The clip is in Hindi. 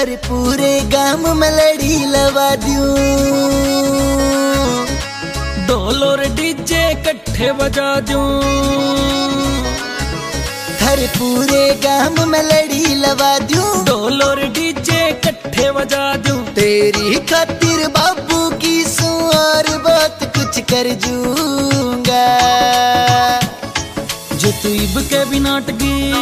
हर पूरे गांव में लड़ी लगा दूं। ढोल और डीजे कट्ठे बजा दूं। हर पूरे गांव में लड़ी लगा दूं। ढोल और डीजे कट्ठे बजा दूं। तेरी खातिर बाबू की और बहुत कुछ कर जूंगा। जो तू इब के भी नाटकी